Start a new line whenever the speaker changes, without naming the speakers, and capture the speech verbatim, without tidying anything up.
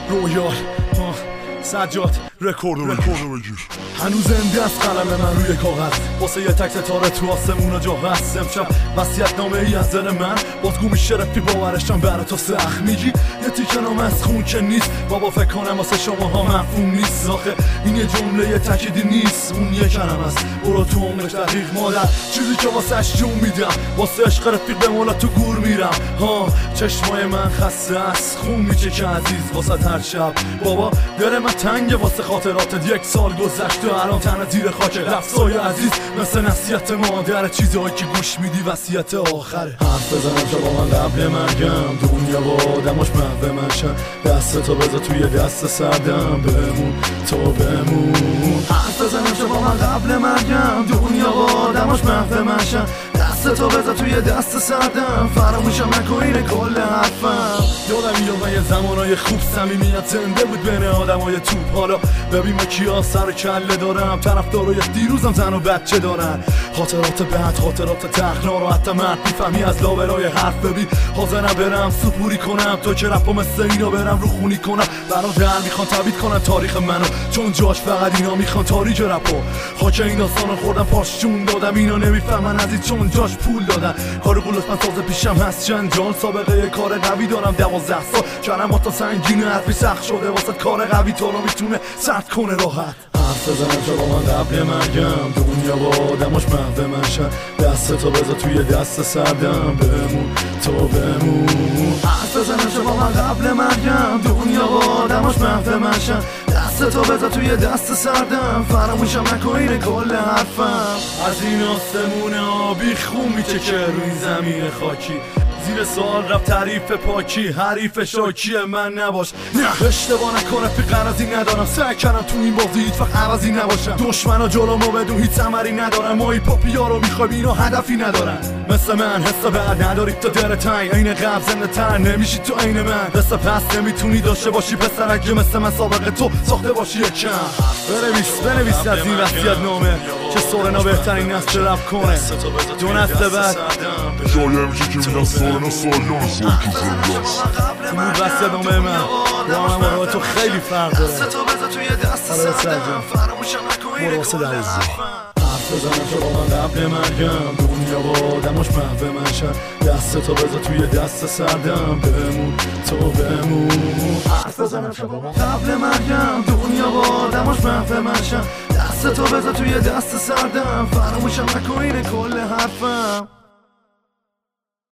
رویال سجاد رکورد رکورد بگیر. هنوز زنده است قلم من روی کاغذ واسه یه تک ستاره تو آسمون جا هست. امشب وصیت نامه ای از دل من بازگو میشه رفتی باورشم برای تو سخت میگی یه تیکه نام از خون که نیست بابا فکر کنم واسه شما ها مفهوم نیست. آخه این یه جمله یه تکیدی نیست اون یه کلم است برو تو عمرش دقیق مادر چیزی که واسه اش جون میدم واسه عشق رفیق به مولا تو گور میرم. ها چشمای من خسته است خون میچه که عزیز واسه هر شب بابا داره من تنگه واسه خاطرات یک سال گذشته الان تنها زیر خاک رفسای عزیز مثل نصیحت مادر چیزهایی که گوش میدی وصیت آخره. حرف بزنم که با من قبل مرگم دنیا با آدماش محو من شن دست تو بذار توی دست سردم بمون تو بمون. حرف بزنم که با من قبل مرگم دنیا با آدماش محو من شن دست تو بذار توی دست سردم فراموشم نکن اینه کل حرفم. یادم میاد یه زمانای خوب صمیمیت زنده بود بین آدمای توپ. حالا ببین ما کیا سر کله دارم طرفدارای دیروزم زن و بچه دارن خاطرات بد خاطرات تلخ ناراحت مرد میفهمی از لابلای حرف. ببین حاضرم برم سپوری کنم تو که رپا مثل اینا برم رو خونی کنم برادر میخوان تبیید کنن تاریخ منو چون جاش فقط اینا میخوان تاریخ رپا خاک این داستانا خوردم پاش جون دادم اینا نمیفهمن از این چون جاش پول دادن کار قولت من ساز پیشم هست چند جان سابقه کار قوی دارم دوازده سال کلمات تا سنگینه حرفی سخت شده واسه کار قوی تو رو میتونه سرد کنه راحت. حرف بزنم که با من قبل مرگم دنیا با آدماش محو من شن دست تو بذار توی دست سردم بمون تو بمون. حرف بزنم که با من قبل مرگم دنیا با آدماش محو من شن دست تو بذار توی دست سردم فراموشم نکن اینه کل حرفم. از این آسمون آبی خون میچه که روی زمین خاکی زیر سوال رفت تعریف پاکی حریف شاکی من نباش نه اشتباه نکن رفیق قرضی ندارم سعی کردم تو این بازی هیچ وقت عوضی نباشم دشمنا جلومو بدون هیچ ثمری ندارن ما ای پاپیا رو میخوایم اینا هدفی ندارن مثل من حس بعد ندارید تا در تنگ عین قبل زنده تر نمیشی تو عین من حس پس نمیتونی داشته باشی پسر اگه مثل من سابقه تو ساخته باشی یکم بنویس بنویس از این وصیت نامه که سورنا بهترین نسل رپ کنه دو نسل بعد
جایی میشه که میدن سورنا سالیان سال تو زنداست
این بود وصیت نامه من رامم برای تو خیلی فرق داره حالا سرجان برو واسه دوازده. حرف بزنم که با من قبل مرگم دنیا با آدماش محو من شن دست تو بذار توی دست سردم بمون تو بمون. حرف بزنم که با من قبل مرگم دنیا با آدماش محو من شن دست تو بذار توی دست سردم فراموشم نکن اینه کل حرفم.